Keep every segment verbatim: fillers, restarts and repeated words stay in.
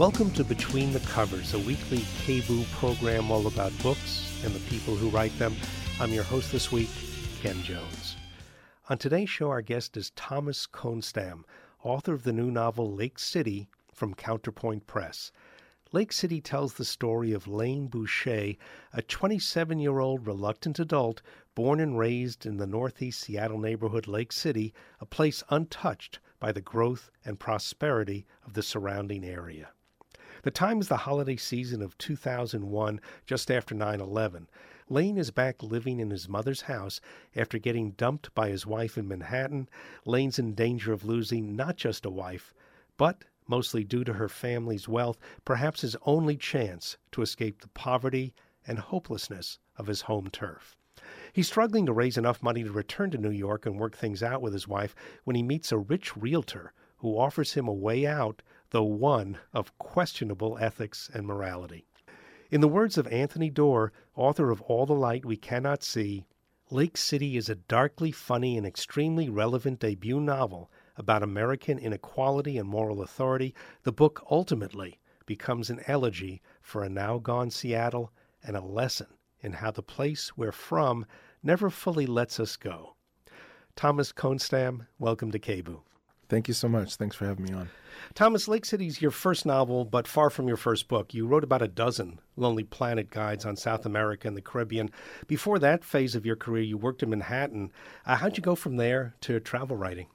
Welcome to Between the Covers, a weekly K B O O program all about books and the people who write them. I'm your host this week, Ken Jones. On today's show, our guest is Thomas Konstam, author of the new novel Lake City from Counterpoint Press. Lake City tells the story of Lane Boucher, a twenty-seven-year-old reluctant adult born and raised in the northeast Seattle neighborhood Lake City, a place untouched by the growth and prosperity of the surrounding area. The time is the holiday season of two thousand one, just after nine eleven. Lane is back living in his mother's house after getting dumped by his wife in Manhattan. Lane's in danger of losing not just a wife, but, mostly due to her family's wealth, perhaps his only chance to escape the poverty and hopelessness of his home turf. He's struggling to raise enough money to return to New York and work things out with his wife when he meets a rich realtor who offers him a way out, though one of questionable ethics and morality. In the words of Anthony Doerr, author of All the Light We Cannot See, Lake City is a darkly funny and extremely relevant debut novel about American inequality and moral authority. The book ultimately becomes an elegy for a now-gone Seattle and a lesson in how the place we're from never fully lets us go. Thomas Konstam, welcome to K B O O. Thank you so much. Thanks for having me on. Thomas, Lake City's your first novel, but far from your first book. You wrote about a dozen Lonely Planet guides on South America and the Caribbean. Before that phase of your career, you worked in Manhattan. Uh, how'd you go from there to travel writing?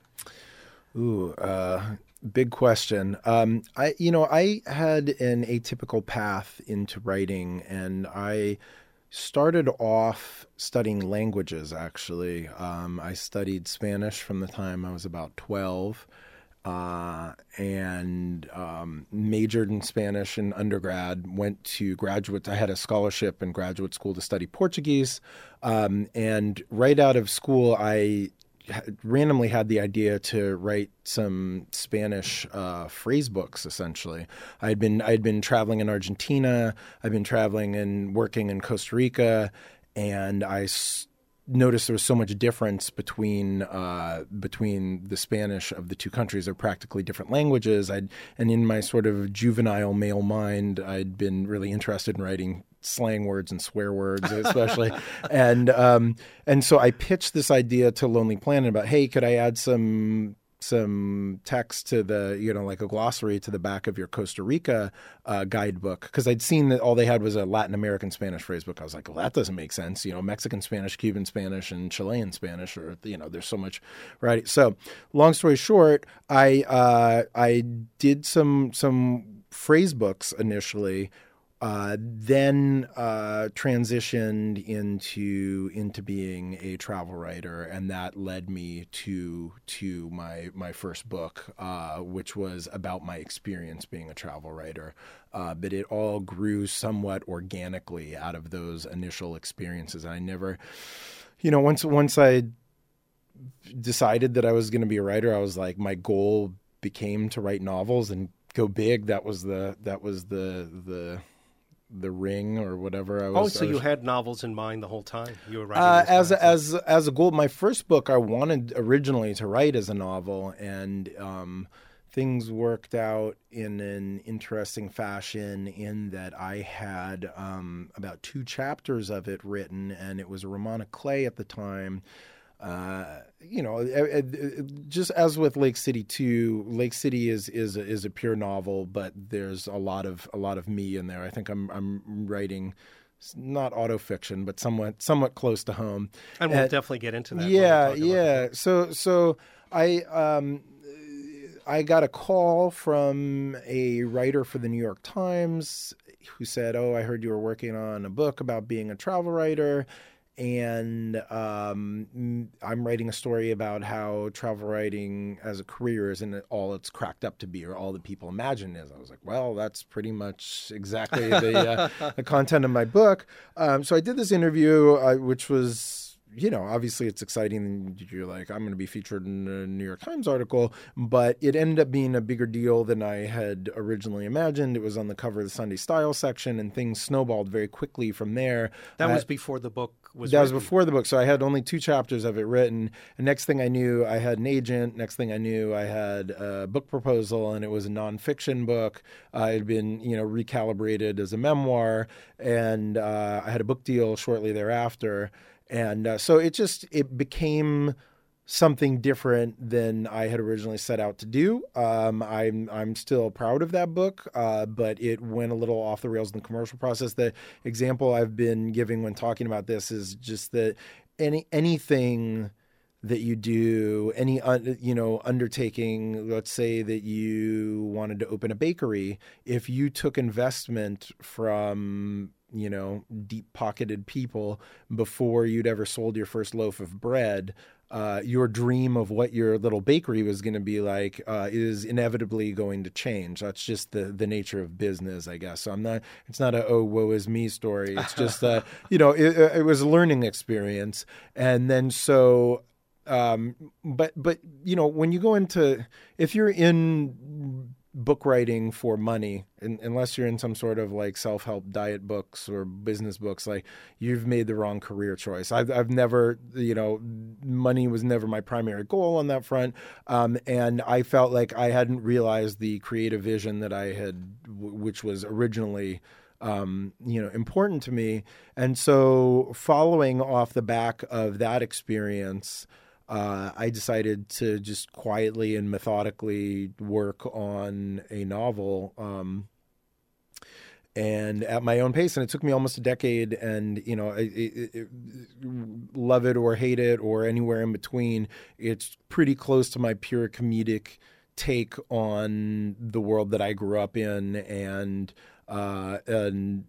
Ooh, uh, big question. Um, I, you know, I had an atypical path into writing, and I started off studying languages, actually. Um, I studied Spanish from the time I was about twelve uh, and um, majored in Spanish in undergrad, went to graduate. I had a scholarship in graduate school to study Portuguese. Um, and right out of school, I randomly had the idea to write some Spanish uh, phrase books. Essentially, I had been I had been traveling in Argentina. I'd been traveling and working in Costa Rica, and I s- noticed there was so much difference between uh, between the Spanish of the two countries. They're practically different languages. I'd and in my sort of juvenile male mind, I'd been really interested in writing slang words and swear words, especially. and um, and so I pitched this idea to Lonely Planet about, hey, could I add some some text to the, you know, like a glossary to the back of your Costa Rica uh, guidebook? Because I'd seen that all they had was a Latin American Spanish phrase book. I was like, well, that doesn't make sense. You know, Mexican Spanish, Cuban Spanish, and Chilean Spanish, or, you know, there's so much variety. So long story short, I uh, I did some some phrase books initially. Uh, then uh, transitioned into into being a travel writer, and that led me to to my my first book, uh, which was about my experience being a travel writer. Uh, but it all grew somewhat organically out of those initial experiences. I never, you know, once once I decided that I was going to be a writer, I was like, my goal became to write novels and go big. That was the that was the the the ring or whatever I was. Oh, so was, you had novels in mind the whole time you were writing uh, this as nonsense. as as a goal. My first book I wanted originally to write as a novel, and um, things worked out in an interesting fashion in that I had um, about two chapters of it written, and it was a roman of Clay at the time. Uh, you know, it, it, just as with Lake City too, Lake City is is a, is a pure novel, but there's a lot of a lot of me in there. I think I'm I'm writing not autofiction, but somewhat somewhat close to home. And we'll and, definitely get into that. Yeah, yeah. So so I um I got a call from a writer for the New York Times who said, "Oh, I heard you were working on a book about being a travel writer." And um, I'm writing a story about how travel writing as a career isn't all it's cracked up to be, or all that people imagine is. I was like, well, that's pretty much exactly the, uh, the content of my book. Um, so I did this interview, uh, which was you know, obviously it's exciting. You're like, I'm going to be featured in a New York Times article, but it ended up being a bigger deal than I had originally imagined. It was on the cover of the Sunday Style section, and things snowballed very quickly from there. That uh, was before the book was That written. was before the book, so I had only two chapters of it written. And next thing I knew, I had an agent. Next thing I knew, I had a book proposal, and it was a nonfiction book. Uh, it had been, you know, recalibrated as a memoir, and uh, I had a book deal shortly thereafter. And uh, so it just, it became something different than I had originally set out to do. Um, I'm I'm still proud of that book, uh, but it went a little off the rails in the commercial process. The example I've been giving when talking about this is just that any anything that you do, any you know undertaking, let's say that you wanted to open a bakery, if you took investment from you know, deep-pocketed people before you'd ever sold your first loaf of bread, uh, your dream of what your little bakery was going to be like uh, is inevitably going to change. That's just the the nature of business, I guess. So I'm not. It's not a oh woe is me story. It's just uh, you know, it, it was a learning experience, and then so. Um, but but you know, when you go into, if you're in book writing for money, in, unless you're in some sort of like self-help diet books or business books, like you've made the wrong career choice. I've, I've never, you know, money was never my primary goal on that front. Um, and I felt like I hadn't realized the creative vision that I had, which was originally, um, you know, important to me. And so following off the back of that experience, Uh, I decided to just quietly and methodically work on a novel, um, and at my own pace. And it took me almost a decade. And you know, it, it, it, love it or hate it or anywhere in between, it's pretty close to my pure comedic take on the world that I grew up in, and uh, and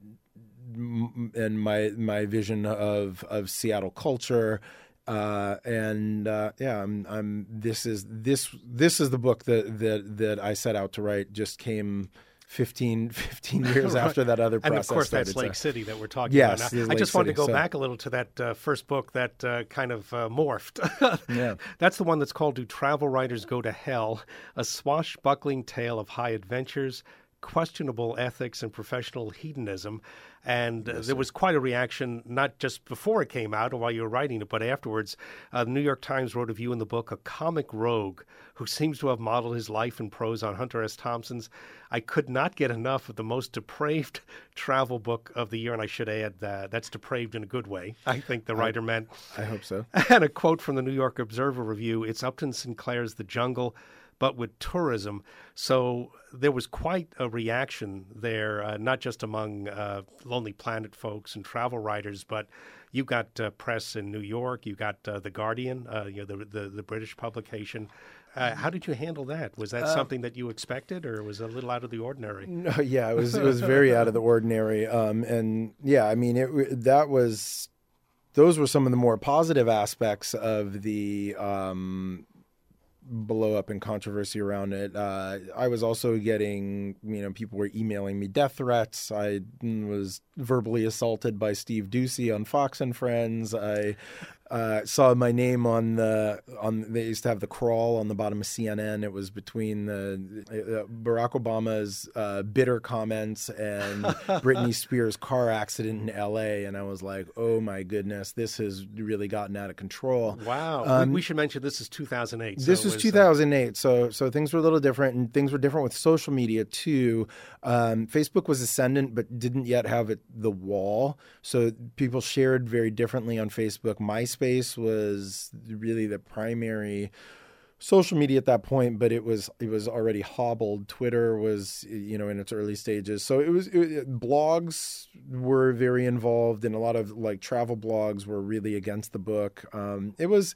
and my my vision of of Seattle culture. Uh, and uh, yeah, I'm, I'm. This is this this is the book that that that I set out to write. Just came fifteen, fifteen years right. after that other process. And of course, started, that's Lake so. City that we're talking yes, about now. I Lake just wanted City, to go so. back a little to that uh, first book that uh, kind of uh, morphed. Yeah, that's the one that's called "Do Travel Writers Go to Hell?" A swashbuckling tale of high adventures, questionable ethics, and professional hedonism. And uh, yes, there was quite a reaction, not just before it came out or while you were writing it, but afterwards. Uh, the New York Times wrote of you in the book, a comic rogue who seems to have modeled his life and prose on Hunter S. Thompson's I could not get enough of the most depraved travel book of the year. And I should add that that's depraved in a good way, I think the writer I, meant. I hope so. And a quote from the New York Observer review, it's Upton Sinclair's The Jungle, but with tourism. So there was quite a reaction there, uh, not just among uh, Lonely Planet folks and travel writers, but you got uh, press in New York, you got uh, The Guardian, uh, you know, the, the, the British publication. Uh, how did you handle that? Was that uh, something that you expected, or was it a little out of the ordinary? No, yeah, it was it was very out of the ordinary. Um, and yeah, I mean, it that was, those were some of the more positive aspects of the um blow up and controversy around it. Uh, I was also getting, you know, people were emailing me death threats. I was verbally assaulted by Steve Doocy on Fox and Friends. I uh, saw my name on the, on, they used to have the crawl on the bottom of C N N. It was between the uh, Barack Obama's uh, bitter comments and Britney Spears' car accident in L A. And I was like, oh my goodness, this has really gotten out of control. Wow. Um, we, we should mention this is two thousand eight. This so was was, two thousand eight. Uh, so, so things were a little different, and things were different with social media too. Um, Facebook was ascendant, but didn't yet have it, the wall. So people shared very differently on Facebook. MySpace was really the primary social media at that point, but it was it was already hobbled. Twitter was, you know, in its early stages. So it was it, blogs were very involved, and a lot of like travel blogs were really against the book. Um, it was.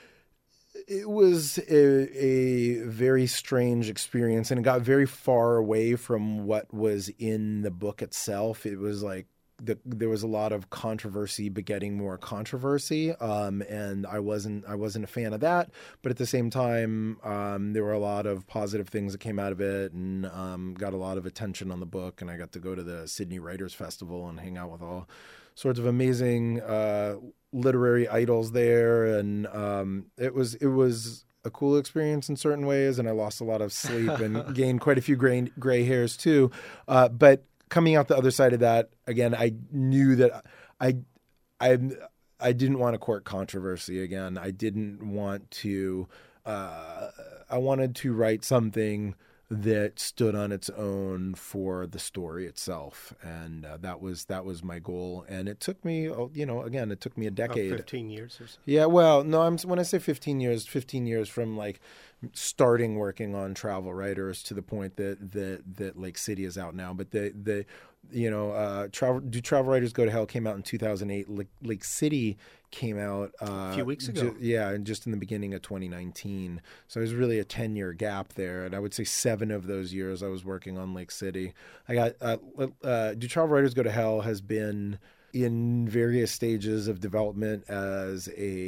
It was a, a very strange experience, and it got very far away from what was in the book itself. It was like the, there was a lot of controversy begetting more controversy, um, and I wasn't I wasn't a fan of that. But at the same time, um, there were a lot of positive things that came out of it, and um, got a lot of attention on the book. And I got to go to the Sydney Writers Festival and hang out with all sorts of amazing Uh, literary idols there, and um, it was it was a cool experience in certain ways, and I lost a lot of sleep and gained quite a few gray, gray hairs too. Uh, but coming out the other side of that, again, I knew that I, I, I didn't want to court controversy again. I didn't want to. Uh, I wanted to write something that stood on its own for the story itself, and uh, that was that was my goal. And it took me, you know, again, it took me a decade, oh, fifteen years or so. Yeah, well, no, I'm when I say fifteen years, fifteen years from like starting working on Travel Writers to the point that that that Lake City is out now. But the the you know, uh, travel do Travel Writers Go to Hell came out in two thousand eight. Lake, Lake City came out uh, a few weeks ago. Ju- yeah, and just in the beginning of twenty nineteen. So there's really a ten year gap there, and I would say seven of those years I was working on Lake City. I got uh, uh, Do Travel Writers Go to Hell has been in various stages of development as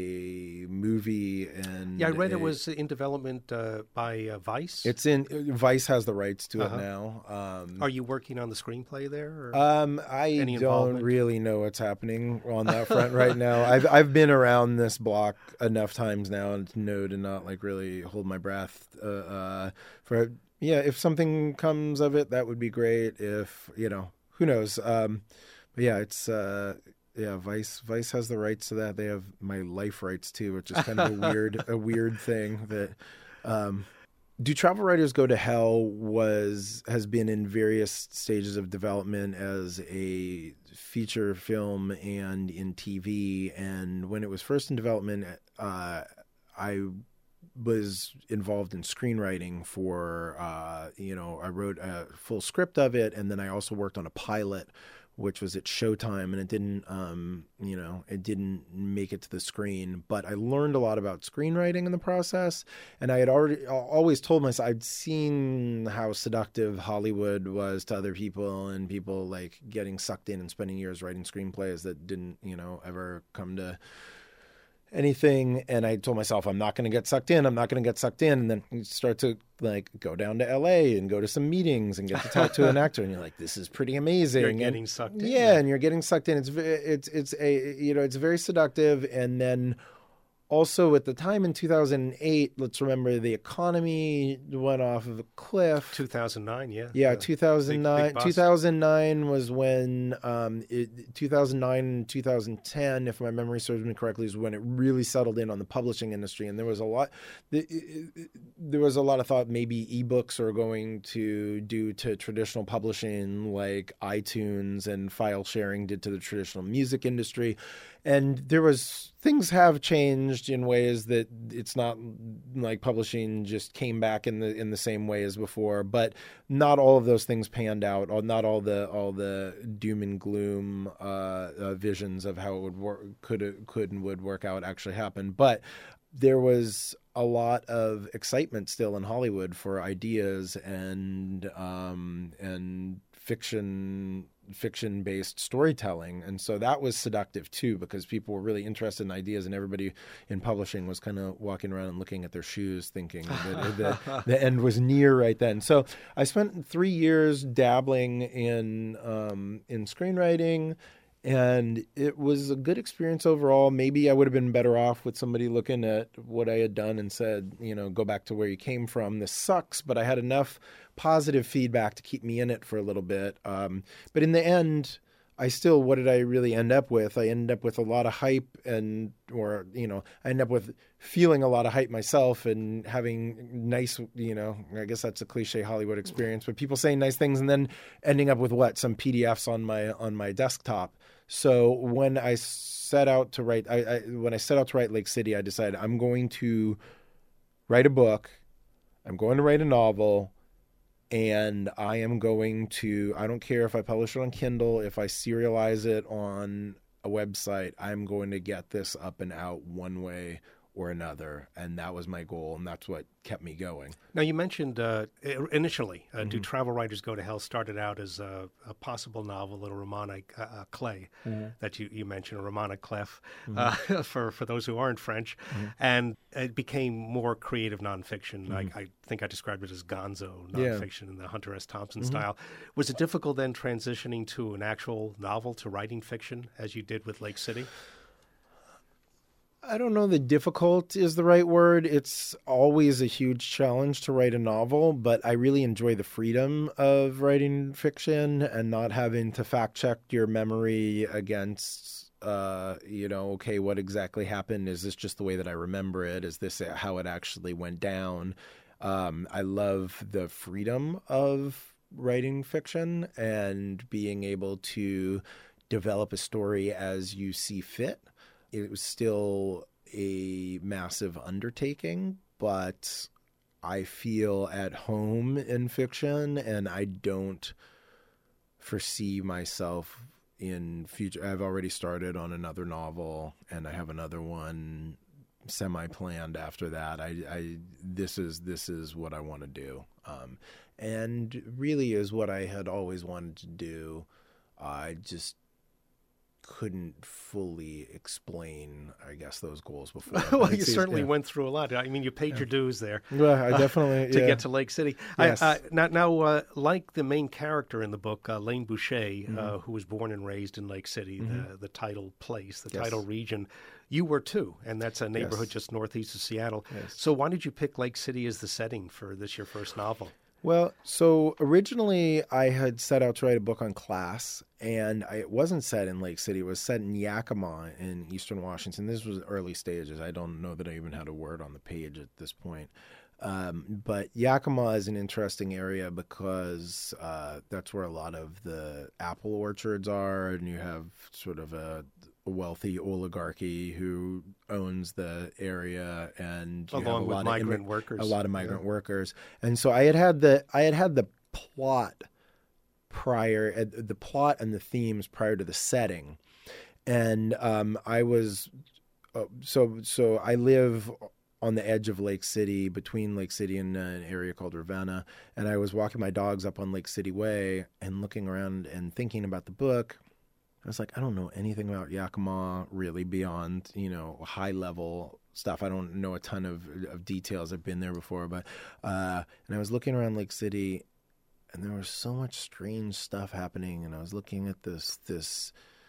a movie, and yeah, I read a, it was in development uh, by uh, Vice. It's in Vice has the rights to uh-huh. it now. Um, Are you working on the screenplay there? Or um, I any don't really know what's happening on that front right now. I've I've been around this block enough times now to know to not like really hold my breath. Uh, uh, for yeah, if something comes of it, that would be great. If you know, who knows. Um, But yeah, it's uh, yeah. Vice Vice has the rights to that. They have my life rights too, which is kind of a weird a weird thing. That um, Do Travel Writers Go to Hell was has been in various stages of development as a feature film and in T V. And when it was first in development, uh, I was involved in screenwriting for uh, you know I wrote a full script of it, and then I also worked on a pilot, which was at Showtime, and it didn't, um, you know, it didn't make it to the screen. But I learned a lot about screenwriting in the process, and I had already always told myself I'd seen how seductive Hollywood was to other people, and people like getting sucked in and spending years writing screenplays that didn't, you know, ever come to anything. And I told myself, I'm not going to get sucked in. I'm not going to get sucked in. And then you start to like go down to L A and go to some meetings and get to talk to an actor. And you're like, this is pretty amazing. You're and, getting sucked in. Yeah. And you're getting sucked in. It's, it's, it's a, you know, it's very seductive. And then also at the time in two thousand eight, let's remember the economy went off of a cliff. two thousand nine, yeah. Yeah, The two thousand nine. big- big two thousand nine was when um, it, two thousand nine and two thousand ten, if my memory serves me correctly, is when it really settled in on the publishing industry, and there was a lot. The, it, it, there was a lot of thought maybe ebooks are going to do to traditional publishing like iTunes and file sharing did to the traditional music industry. And there was things have changed in ways that it's not like publishing just came back in the in the same way as before, but not all of those things panned out, or not all the all the doom and gloom uh, uh, visions of how it would work could could and would work out actually happened. But there was a lot of excitement still in Hollywood for ideas and um, and fiction. fiction-based storytelling, and so that was seductive too, because people were really interested in ideas, and everybody in publishing was kind of walking around and looking at their shoes thinking that the, the end was near right then. So I spent three years dabbling in um, in screenwriting, and it was a good experience overall. Maybe I would have been better off with somebody looking at what I had done and said, you know, go back to where you came from. This sucks, but I had enough positive feedback to keep me in it for a little bit. Um, but in the end, I still, what did I really end up with? I ended up with a lot of hype and, or, you know, I ended up with feeling a lot of hype myself and having nice, you know, I guess that's a cliche Hollywood experience, but people saying nice things and then ending up with what? Some P D Fs on my, on my desktop. So when I set out to write, I, I when I set out to write Lake City, I decided I'm going to write a book. I'm going to write a novel. And I am going to, I don't care if I publish it on Kindle, if I serialize it on a website, I'm going to get this up and out one way or another. And that was my goal, and that's what kept me going. Now, you mentioned uh, initially, uh, Mm-hmm. Do Travel Writers Go to Hell started out as a, a possible novel, a Romana uh, uh, Clay, Mm-hmm. that you, you mentioned, a Romana Clef, Mm-hmm. uh, for, for those who aren't French. Mm-hmm. And it became more creative nonfiction. Mm-hmm. I, I think I described it as gonzo Yeah. nonfiction in the Hunter S. Thompson Mm-hmm. style. Was it difficult then transitioning to an actual novel, to writing fiction, as you did with Lake City? I don't know that difficult is the right word. It's always a huge challenge to write a novel, but I really enjoy the freedom of writing fiction and not having to fact check your memory against, uh, you know, okay, what exactly happened? Is this just the way that I remember it? Is this how it actually went down? Um, I love the freedom of writing fiction and being able to develop a story as you see fit. It was still a massive undertaking, but I feel at home in fiction, and I don't foresee myself in future. I've already started on another novel, and I have another one semi-planned after that. I, I this is this is what I want to do, um, and really is what I had always wanted to do. I just couldn't fully explain, I guess, those goals before. Well, you It's- certainly yeah. went through a lot. I mean, you paid your dues there. Well, I definitely to yeah. get to Lake City. Yes. I, uh, now, now uh, like the main character in the book, uh, Lane Boucher, Mm-hmm. uh, who was born and raised in Lake City, the, the title place, the Yes. title region, you were too, and that's a neighborhood Yes. just northeast of Seattle. Yes. So why did you pick Lake City as the setting for this, your first novel? Well, so originally I had set out to write a book on class, and I, it wasn't set in Lake City. It was set in Yakima in eastern Washington. This was early stages. I don't know that I even had a word on the page at this point. Um, but Yakima is an interesting area because uh, that's where a lot of the apple orchards are, and you have sort of a wealthy oligarchy who owns the area, and you have Along a with lot migrant of immi- workers. a lot of migrant workers. And so I had had the I had had the plot prior, uh, the plot and the themes prior to the setting, and um, I was uh, so so I live on the edge of Lake City, between Lake City and uh, an area called Ravenna, and I was walking my dogs up on Lake City Way and looking around and thinking about the book. I was like, I don't know anything about Yakima really beyond, you know, high level stuff. I don't know a ton of, of details. I've been there before, but, uh, and I was looking around Lake City, and there was so much strange stuff happening. And I was looking at this, this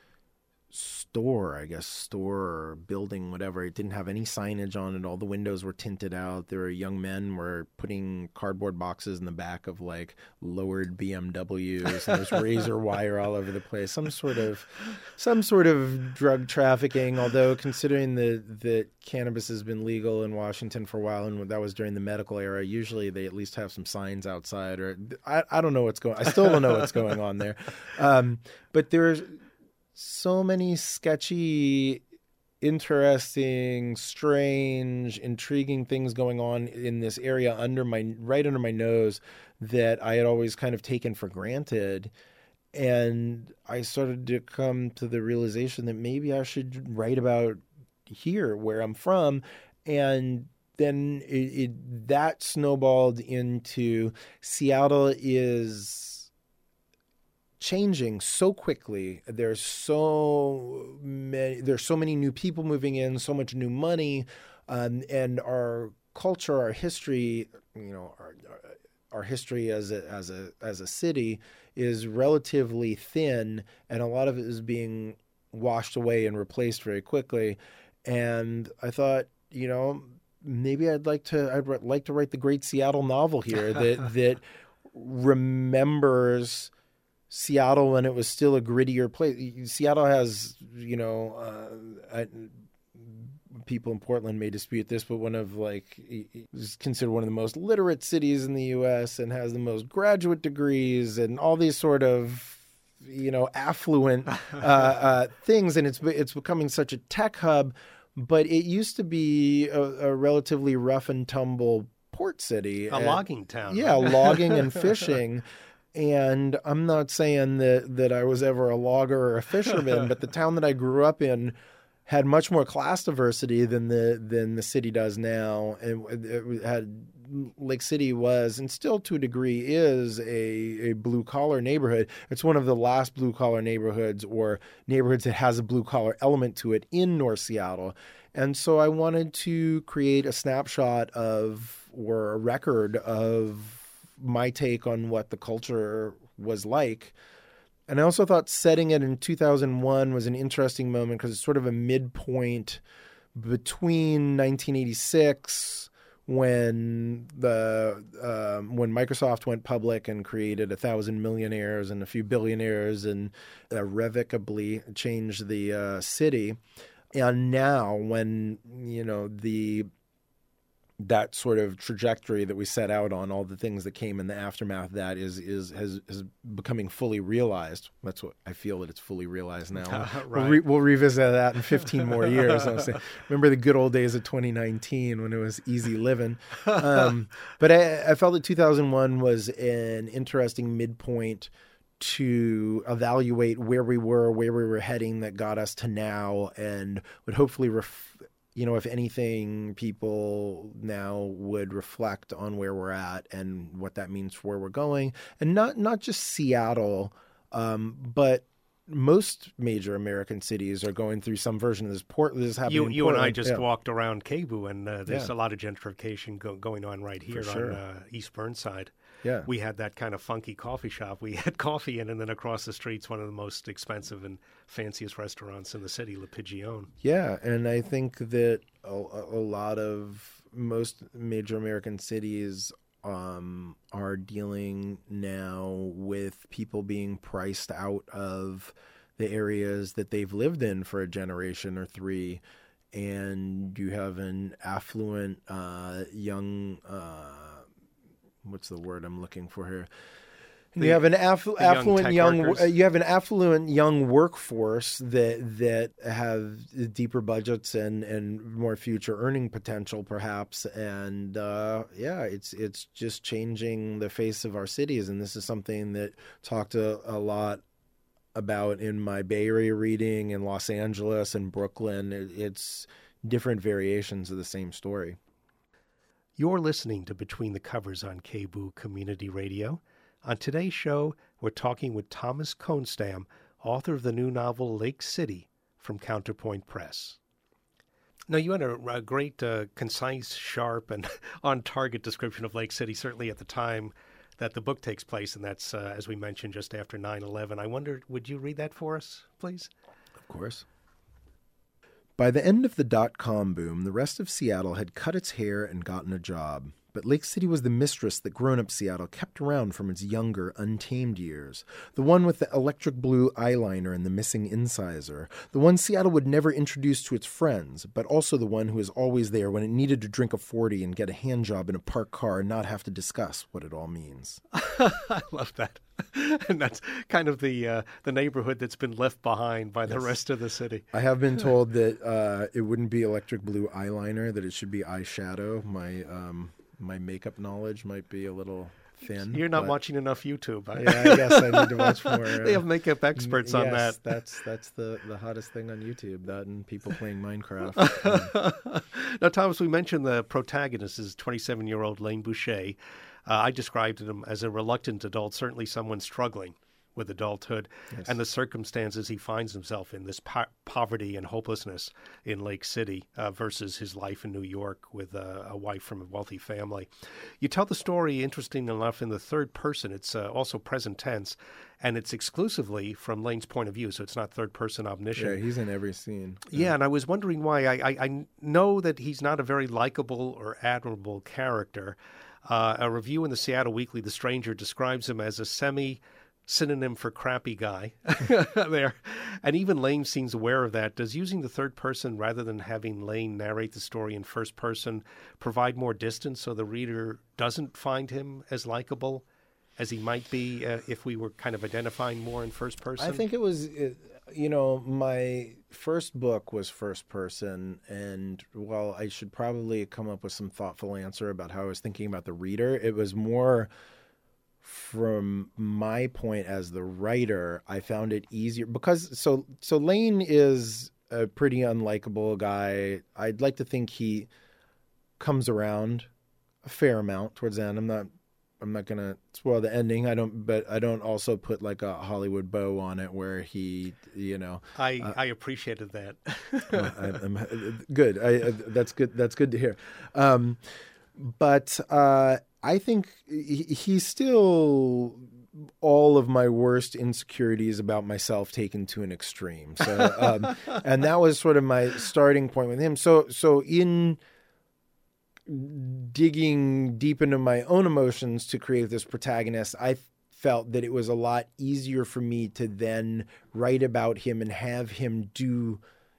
store, I guess, store or building, whatever. It didn't have any signage on it. All the windows were tinted out. There were young men were putting cardboard boxes in the back of like lowered B M Ws, and there's razor wire all over the place. Some sort of, some sort of drug trafficking. Although considering that that cannabis has been legal in Washington for a while, and that was during the medical era, usually they at least have some signs outside. Or I, I don't know what's going. I still don't know what's going on there. Um, but there's so many sketchy, interesting, strange, intriguing things going on in this area under my right under my nose that I had always kind of taken for granted. And I started to come to the realization that maybe I should write about here, where I'm from. And then it, it that snowballed into Seattle is changing so quickly. There's so many, there's so many new people moving in, so much new money, um, and our culture, our history, you know, our, our history as a, as a, as a city is relatively thin, and a lot of it is being washed away and replaced very quickly. And I thought, you know, maybe I'd like to, I'd like to write the great Seattle novel here that, that remembers Seattle when it was still a grittier place. Seattle has, you know, uh, I, people in Portland may dispute this, but one of like is considered one of the most literate cities in the U S and has the most graduate degrees and all these sort of, you know, affluent uh, uh, things, and it's it's becoming such a tech hub. But it used to be a, a relatively rough and tumble port city, A and, logging town. yeah, right? logging and fishing. And I'm not saying that, that I was ever a logger or a fisherman, but the town that I grew up in had much more class diversity than the than the city does now. And it had Lake City was, and still to a degree is, a, a blue collar neighborhood. It's one of the last blue collar neighborhoods, or neighborhoods that has a blue collar element to it in North Seattle. And so I wanted to create a snapshot of, or a record of, my take on what the culture was like. And I also thought setting it in two thousand one was an interesting moment because it's sort of a midpoint between nineteen eighty-six, when the um, when Microsoft went public and created a thousand millionaires and a few billionaires and irrevocably changed the uh, city, and now when you know the that sort of trajectory that we set out on, all the things that came in the aftermath of that is is has is becoming fully realized. That's what I feel, that it's fully realized now. Uh, right. we'll, re- we'll revisit that in fifteen more years. I'll say, remember the good old days of twenty nineteen when it was easy living. Um, but I, I felt that two thousand one was an interesting midpoint to evaluate where we were, where we were heading, that got us to now, and would hopefully ref- you know, if anything, people now would reflect on where we're at and what that means for where we're going. And not not just Seattle, um, but most major American cities are going through some version of this. Port, this is happening You, in you and I Portland. just yeah. walked around Cebu, and uh, there's Yeah. a lot of gentrification go- going on right here sure. on uh, East Burnside. Yeah. We had that kind of funky coffee shop we had coffee in, and then across the street's one of the most expensive and fanciest restaurants in the city, La Pigeon. Yeah, and I think that a, a lot of most major American cities um, are dealing now with people being priced out of the areas that they've lived in for a generation or three, and you have an affluent uh, young uh, what's the word I'm looking for here? The, you have an afflu- young affluent tech young uh, you have an affluent young workforce that that have deeper budgets and, and more future earning potential, perhaps. And uh, yeah, it's it's just changing the face of our cities. And this is something that talked a, a lot about in my Bay Area reading in Los Angeles and Brooklyn. It, it's different variations of the same story. You're listening to Between the Covers on K B O O Community Radio. On today's show, we're talking with Thomas Konstam, author of the new novel Lake City from Counterpoint Press. Now, you had a, a great, uh, concise, sharp, and on-target description of Lake City, certainly at the time that the book takes place, and that's, uh, as we mentioned, just after nine eleven. I wonder, would you read that for us, please? Of course. By the end of the dot-com boom, the rest of Seattle had cut its hair and gotten a job. But Lake City was the mistress that grown-up Seattle kept around from its younger, untamed years. The one with the electric blue eyeliner and the missing incisor. The one Seattle would never introduce to its friends, but also the one who was always there when it needed to drink a forty and get a hand job in a parked car and not have to discuss what it all means. I love that. And that's kind of the uh, the neighborhood that's been left behind by the yes. rest of the city. I have been told that uh, it wouldn't be electric blue eyeliner, that it should be eyeshadow. My... Um, My makeup knowledge might be a little thin. You're not but... watching enough YouTube. I... Yeah, I guess I need to watch more. Uh... They have makeup experts on yes, that. That's that's the, the hottest thing on YouTube, that and people playing Minecraft. um... Now, Thomas, we mentioned the protagonist is twenty-seven-year-old Lane Boucher. Uh, I described him as a reluctant adult, certainly someone struggling with adulthood, yes. and the circumstances he finds himself in, this po- poverty and hopelessness in Lake City uh, versus his life in New York with uh, a wife from a wealthy family. You tell the story, interesting enough, in the third person. It's uh, also present tense, and it's exclusively from Lane's point of view, so it's not third-person omniscient. Yeah, he's in every scene. Yeah, yeah and I was wondering why. I, I, I know that he's not a very likable or admirable character. Uh, a review in the Seattle Weekly, The Stranger, describes him as a semi- synonym for crappy guy there. And even Lane seems aware of that. Does using the third person rather than having Lane narrate the story in first person provide more distance so the reader doesn't find him as likable as he might be uh, if we were kind of identifying more in first person? I think it was, you know, my first book was first person, and while I should probably come up with some thoughtful answer about how I was thinking about the reader, it was more... From my point as the writer, I found it easier because so so Lane is a pretty unlikable guy. I'd like to think he comes around a fair amount towards the end. I'm not I'm not gonna spoil the ending. I don't, but I don't also put like a Hollywood bow on it where he, you know. I, uh, I appreciated that. I, I'm, good. I, that's good. That's good to hear. Um, but. Uh, I think he, he's still all of my worst insecurities about myself taken to an extreme. So, um, and that was sort of my starting point with him. So, so in digging deep into my own emotions to create this protagonist, I felt that it was a lot easier for me to then write about him and have him do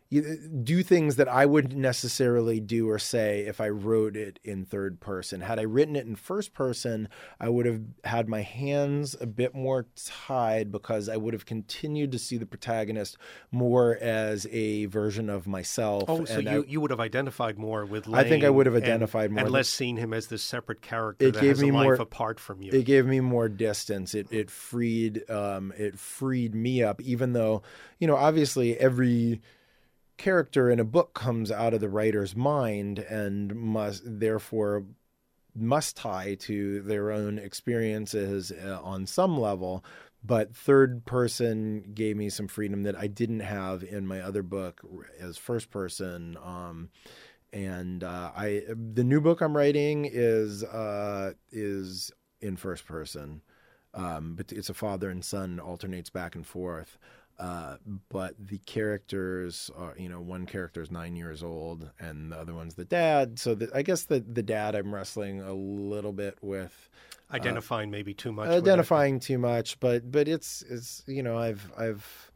do things that I wouldn't necessarily do or say if I wrote it in third person. Had I written it in first person, I would have had my hands a bit more tied because I would have continued to see the protagonist more as a version of myself. Oh, so and you, I, you would have identified more with Lane. I think I would have identified and, more. And than, less seen him as this separate character it that gave has me a life more, apart from you. It gave me more distance. It it freed um, it freed me up, even though, you know, obviously every character in a book comes out of the writer's mind and must therefore must tie to their own experiences uh, on some level. But third person gave me some freedom that I didn't have in my other book as first person. Um, and uh, I the new book I'm writing is uh, is in first person, um, but it's a father and son, alternates back and forth. Uh, but the characters are, you know, one character is nine years old and the other one's the dad. So the, I guess the, the dad I'm wrestling a little bit with. Identifying uh, maybe too much. Identifying too much, but, but it's, it's, you know, I've, I've,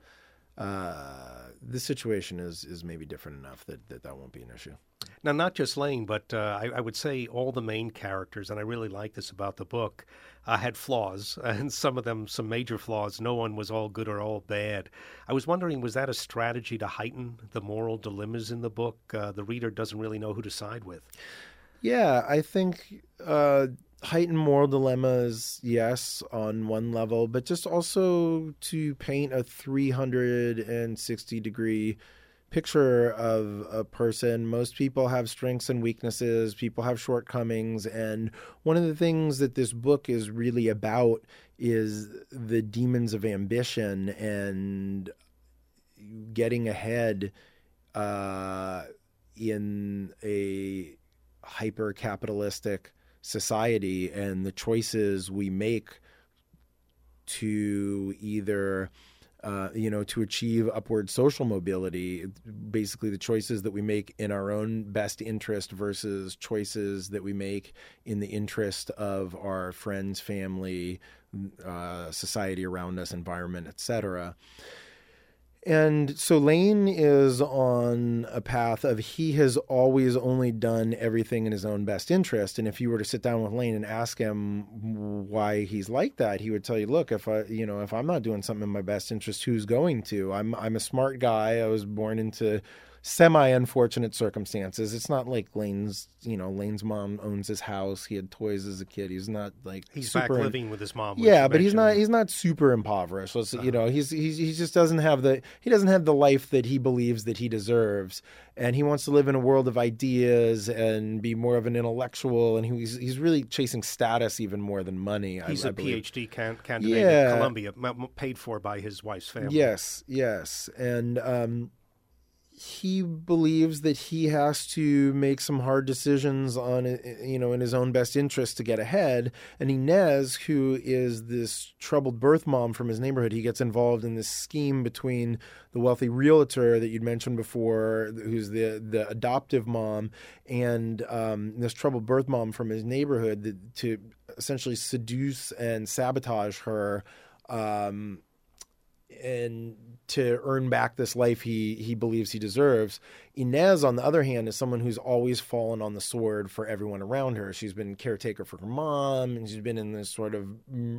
uh, the situation is, is maybe different enough that, that that won't be an issue. Now, not just Lane, but uh, I, I would say all the main characters, and I really like this about the book, uh, had flaws, and some of them some major flaws. No one was all good or all bad. I was wondering, was that a strategy to heighten the moral dilemmas in the book? Uh, the reader doesn't really know who to side with. Yeah, I think uh, heightened moral dilemmas, yes, on one level, but just also to paint a three hundred sixty degree picture of a person. Most people have strengths and weaknesses. People have shortcomings. And one of the things that this book is really about is the demons of ambition and getting ahead uh, in a hyper-capitalistic society and the choices we make to either Uh, you know, to achieve upward social mobility, basically the choices that we make in our own best interest versus choices that we make in the interest of our friends, family, uh, society around us, environment, et cetera. And so Lane is on a path of he has always only done everything in his own best interest. And if you were to sit down with Lane and ask him why he's like that, he would tell you, look, if I, you know, if I'm not doing something in my best interest, who's going to? I'm, I'm a smart guy. I was born into semi-unfortunate circumstances. It's not like Lane's, you know, Lane's mom owns his house. He had toys as a kid. He's not like he's super back living with his mom. Yeah, but he's not. He's not super impoverished. So, uh-huh. You know, he's he's he just doesn't have the he doesn't have the life that he believes that he deserves, and he wants to live in a world of ideas and be more of an intellectual. And he's he's really chasing status even more than money. He's I, a I believe. PhD can, candidate yeah. at Columbia, paid for by his wife's family. Yes, yes, and. Um, He believes that he has to make some hard decisions on, you know, in his own best interest to get ahead. And Inez, who is this troubled birth mom from his neighborhood, he gets involved in this scheme between the wealthy realtor that you'd mentioned before, who's the the adoptive mom, and um, this troubled birth mom from his neighborhood that, to essentially seduce and sabotage her. Um, and to earn back this life he he believes he deserves. Inez, on the other hand, is someone who's always fallen on the sword for everyone around her. She's been caretaker for her mom, and she's been in this sort of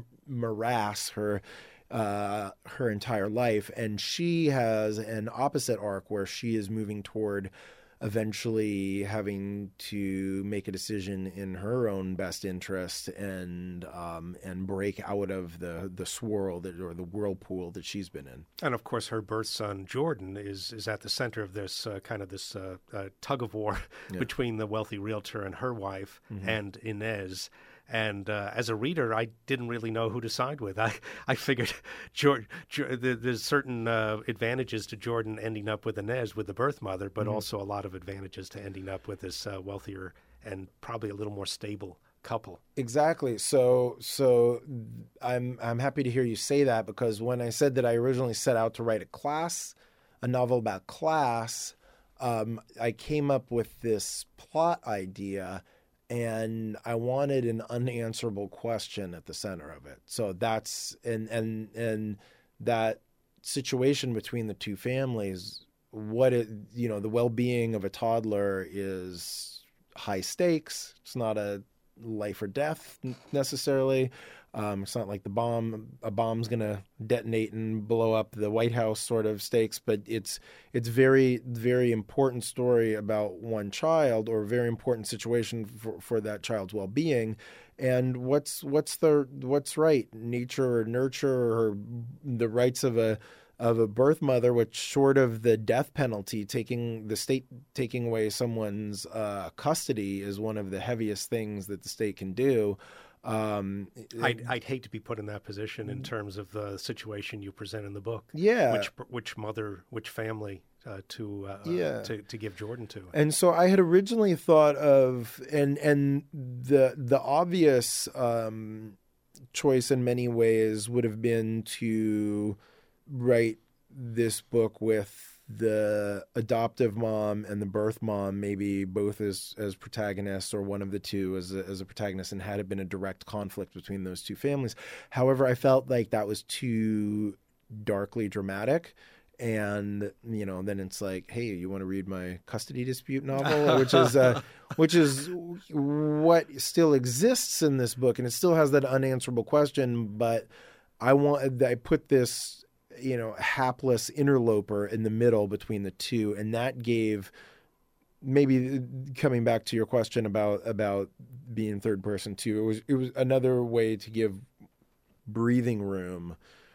morass her uh, her entire life. And she has an opposite arc where she is moving toward eventually having to make a decision in her own best interest and um, and break out of the the swirl that, or the whirlpool that she's been in. And of course, her birth son Jordan is is at the center of this uh, kind of this uh, uh, tug of war yeah. between the wealthy realtor and her wife mm-hmm. and Inez. And uh, as a reader, I didn't really know who to side with. I, I figured George, there's certain uh, advantages to Jordan ending up with Inez, with the birth mother, but mm-hmm. also a lot of advantages to ending up with this uh, wealthier and probably a little more stable couple. Exactly. So so I'm I'm happy to hear you say that, because when I said that I originally set out to write a class, a novel about class, um, I came up with this plot idea, and I wanted an unanswerable question at the center of it. So that's and and and that situation between the two families, what it, you know, the well-being of a toddler is high stakes. It's not a life or death necessarily. Um, it's not like the bomb, a bomb's going to detonate and blow up the White House sort of stakes, but it's it's very, very important story about one child, or a very important situation for, for that child's well-being. And what's what's the what's right, nature or nurture, or the rights of a of a birth mother, which, short of the death penalty, taking the state taking away someone's uh, custody, is one of the heaviest things that the state can do. Um, I'd, I'd hate to be put in that position in terms of the situation you present in the book. Yeah. Which which mother, which family uh, to uh, yeah. to to give Jordan to. And so I had originally thought of, and and the the obvious um, choice in many ways would have been to write this book with the adoptive mom and the birth mom, maybe both as as protagonists, or one of the two as a, as a protagonist, and had it been a direct conflict between those two families. However, I felt like that was too darkly dramatic. And, you know, then it's like, hey, you want to read my custody dispute novel, which is uh, which is what still exists in this book, and it still has that unanswerable question. But I want I put this, you know, hapless interloper in the middle between the two, and that gave, maybe coming back to your question about about being third person too, it was it was another way to give breathing room,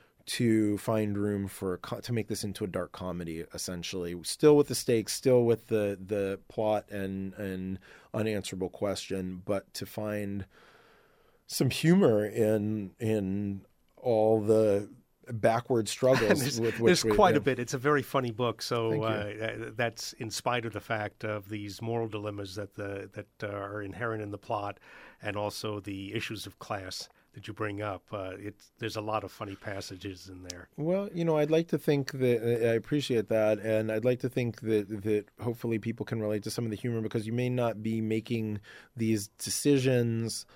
to find room for to make this into a dark comedy, essentially, still with the stakes, still with the the plot and and unanswerable question, but to find some humor in in all the backward struggles there's, with which there's we, quite yeah. a bit. It's a very funny book. So Thank uh, that's in spite of the fact of these moral dilemmas that the that uh, are inherent in the plot, and also the issues of class that you bring up. Uh, it's there's a lot of funny passages in there. Well, you know, I'd like to think that I appreciate that, and I'd like to think that that hopefully people can relate to some of the humor, because you may not be making these decisions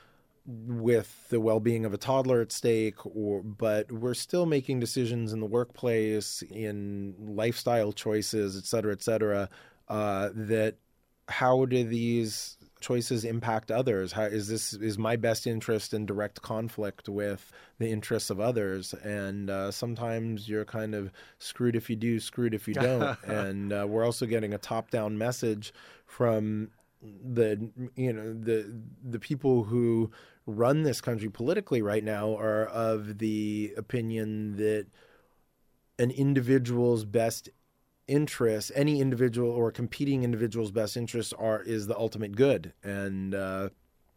with the well-being of a toddler at stake, or but we're still making decisions in the workplace, in lifestyle choices, et cetera, et cetera, uh, that how do these choices impact others? How is this is my best interest in direct conflict with the interests of others? And uh, sometimes you're kind of screwed if you do, screwed if you don't. And uh, we're also getting a top-down message from the you know the the people who run this country politically right now are of the opinion that an individual's best interest, any individual or competing individual's best interests, are is the ultimate good, and uh,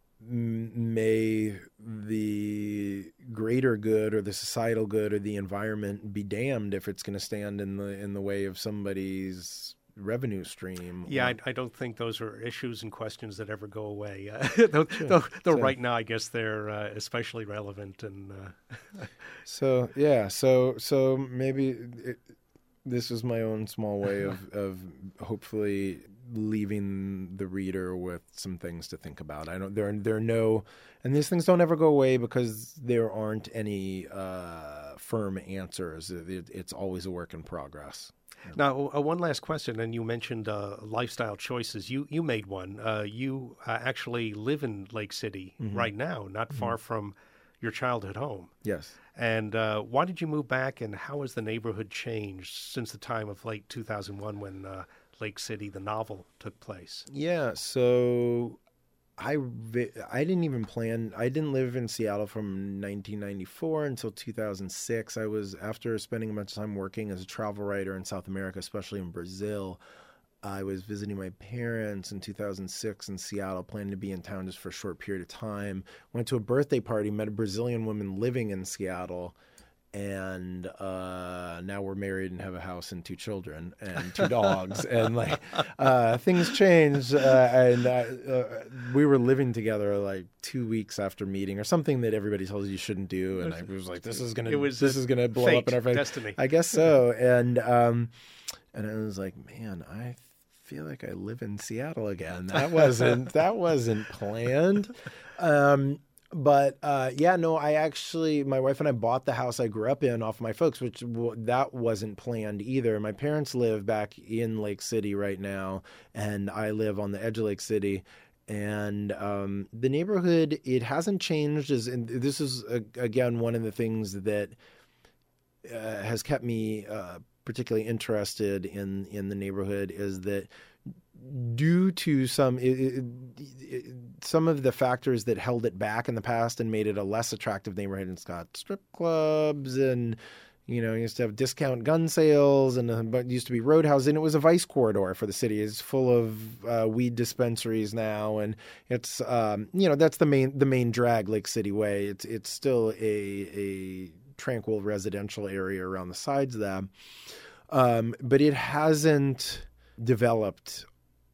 may the greater good or the societal good or the environment be damned if it's going to stand in the in the way of somebody's revenue stream. Yeah, I, I don't think those are issues and questions that ever go away. Uh, though, Sure. though, though So- right now, I guess they're uh, especially relevant. And uh, So yeah, so so maybe it, this is my own small way of of hopefully leaving the reader with some things to think about. I don't there are, there are no, and these things don't ever go away because there aren't any uh, firm answers. It, it's always a work in progress. now, uh, one last question. And you mentioned uh, lifestyle choices. You you made one. Uh, you uh, actually live in Lake City Mm-hmm. right now, not far from your childhood home. Yes. And uh, why did you move back, and how has the neighborhood changed since the time of late two thousand one when uh, Lake City, the novel, took place? Yeah, so I, vi- I didn't even plan. I didn't live in Seattle from nineteen ninety-four until two thousand six. I was, after spending a bunch of time working as a travel writer in South America, especially in Brazil, I was visiting my parents in two thousand six in Seattle, planning to be in town just for a short period of time. Went to a birthday party, met a Brazilian woman living in Seattle, and uh, now we're married and have a house and two children and two dogs, and like uh, things changed. Uh, and uh, uh, we were living together like two weeks after meeting, or something that everybody tells you you shouldn't do. And I was like, "This is gonna, It was this is gonna blow fate, up in our face." destiny. I guess so. And um, and I was like, "Man, I feel like I live in Seattle again. That wasn't that wasn't planned." Um, But uh, yeah, no, I actually, my wife and I bought the house I grew up in off my folks, which w- that wasn't planned either. My parents live back in Lake City right now, and I live on the edge of Lake City. And um, the neighborhood, it hasn't changed. As and this is uh, again one of the things that uh, has kept me uh, particularly interested in in the neighborhood is that, due to some it, it, it, some of the factors that held it back in the past and made it a less attractive neighborhood, it's got strip clubs and, you know, used to have discount gun sales, and uh, but used to be roadhouse, and it was a vice corridor for the city. It's full of uh, weed dispensaries now, and it's um, you know, that's the main the main drag, Lake City Way. It's it's still a a tranquil residential area around the sides of that, um, but it hasn't developed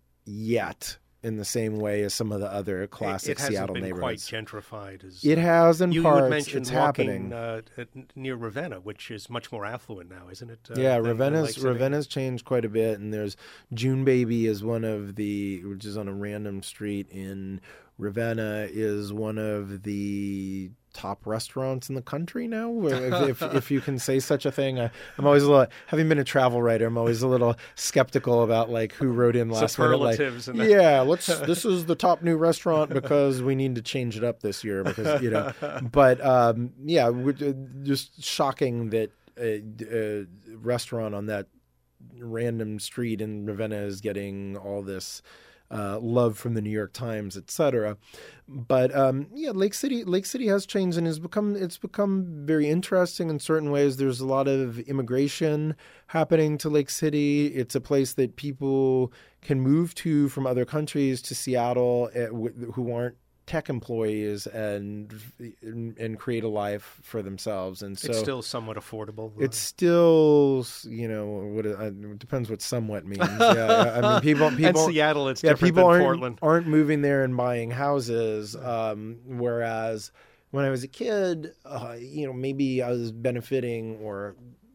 yet in the same way as some of the other classic it, it Seattle been neighborhoods. Quite gentrified. As, it has in you, parts. You had mentioned it's walking happening uh, at, near Ravenna, which is much more affluent now, isn't it? Uh, yeah, than- than Ravenna's Lake City? Ravenna's changed quite a bit, and there's June Baby is one of the, which is on a random street in Ravenna, is one of the top restaurants in the country now, if, if, if you can say such a thing. I, I'm always a little, having been a travel writer, I'm always a little skeptical about like who wrote in last minute. Like, Superlatives and that. yeah, let's. This is the top new restaurant because we need to change it up this year because you know. But um, yeah, we- just shocking that a, a restaurant on that random street in Ravenna is getting all this Uh, love from the New York Times, et cetera. But um, yeah, Lake City, Lake City has changed and has become it's become very interesting in certain ways. There's a lot of immigration happening to Lake City. It's a place that people can move to from other countries to Seattle uh, w- who aren't tech employees and and create a life for themselves. And so It's still somewhat affordable. it's still, you know, what it, it depends what somewhat means. Yeah, I mean, people, people, and Seattle, it's yeah, different people than aren't, Portland. aren't moving there and buying houses. Um, whereas when I was a kid, uh, you know, maybe I was benefiting, or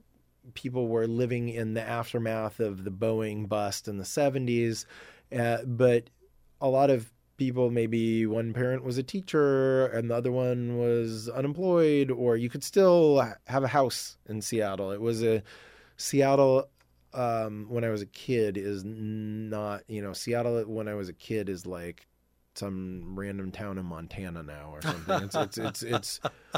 people were living in the aftermath of the Boeing bust in the seventies. Uh, but a lot of people, maybe one parent was a teacher and the other one was unemployed, or you could still have a house in Seattle. It was a Seattle, um, when I was a kid is not, you know, Seattle when I was a kid is like some random town in Montana now or something. It's, it's, it's, it's,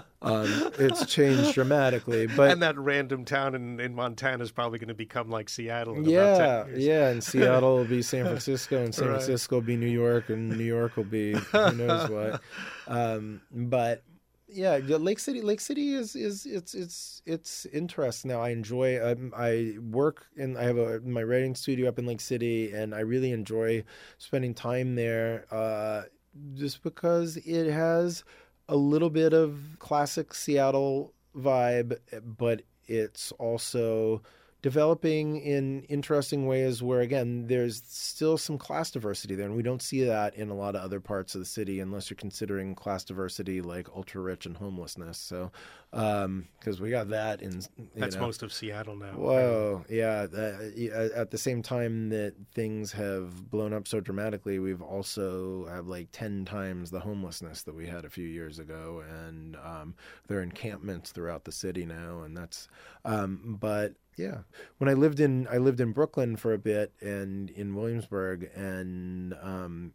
um, it's changed dramatically, but and that random town in, in Montana is probably going to become like Seattle in yeah, about ten years. yeah. And Seattle will be San Francisco, and San Right. Francisco will be New York, and New York will be who knows what. Um, but yeah, yeah, Lake City, Lake City is is it's it's it's interesting now. I enjoy. Um, I work in. I have a my writing studio up in Lake City, and I really enjoy spending time there. Uh, just because it has a little bit of classic Seattle vibe, but it's also developing in interesting ways where, again, there's still some class diversity there. And we don't see that in a lot of other parts of the city unless you're considering class diversity like ultra rich and homelessness. So, um, because we got that in, you That's know, most of Seattle now. Whoa, yeah. That, at the same time that things have blown up so dramatically, we've also have like ten times the homelessness that we had a few years ago, and um, there are encampments throughout the city now, and that's. Um, but yeah, when I lived in I lived in Brooklyn for a bit and in Williamsburg, and um,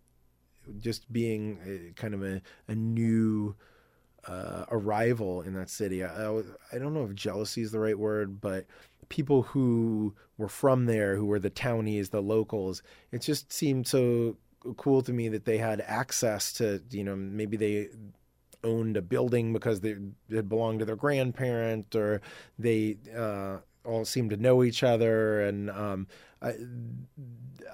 just being a, kind of a, a new. Uh, arrival in that city. I, I, I don't know if jealousy is the right word, but people who were from there, who were the townies, the locals, it just seemed so cool to me that they had access to, you know, maybe they owned a building because they it belonged to their grandparent, or they uh, all seemed to know each other. And um, I,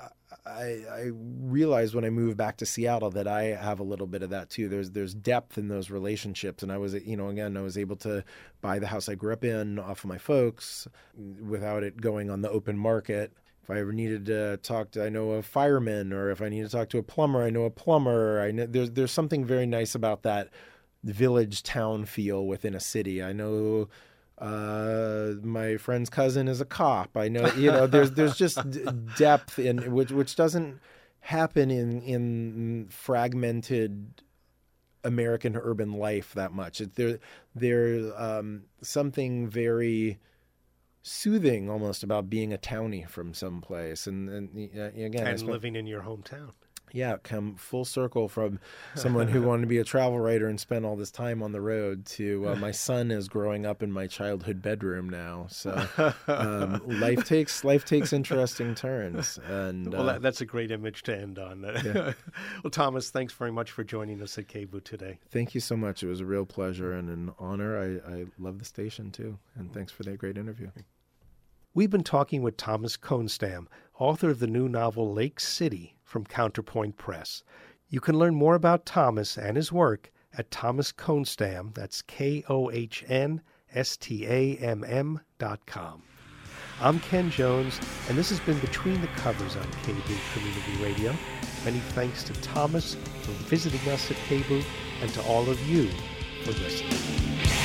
I, I realized when I moved back to Seattle that I have a little bit of that too. There's there's depth in those relationships, and I was, you know, again, I was able to buy the house I grew up in off of my folks without it going on the open market. If I ever needed to talk to, I know a fireman, or if I need to talk to a plumber, I know a plumber. I know there's there's something very nice about that village town feel within a city. I know. Uh, my friend's cousin is a cop. I know, you know, there's there's just d- depth in which which doesn't happen in in fragmented American urban life that much. It, there there's um, something very soothing almost about being a townie from someplace, and, and uh, again, and living in your hometown. Yeah, come full circle from someone who wanted to be a travel writer and spend all this time on the road to uh, my son is growing up in my childhood bedroom now. So um, life takes life takes interesting turns. And well, uh, that, that's a great image to end on. Yeah. Well, Thomas, thanks very much for joining us at K B O O today. Thank you so much. It was a real pleasure and an honor. I, I love the station too, and thanks for that great interview. We've been talking with Thomas Konstam, author of the new novel Lake City from Counterpoint Press. You can learn more about Thomas and his work at Thomas Konstam, that's K O H N S T A M M dot com. I'm Ken Jones, and this has been Between the Covers on K B O O Community Radio. Many thanks to Thomas for visiting us at K B O O, and to all of you for listening.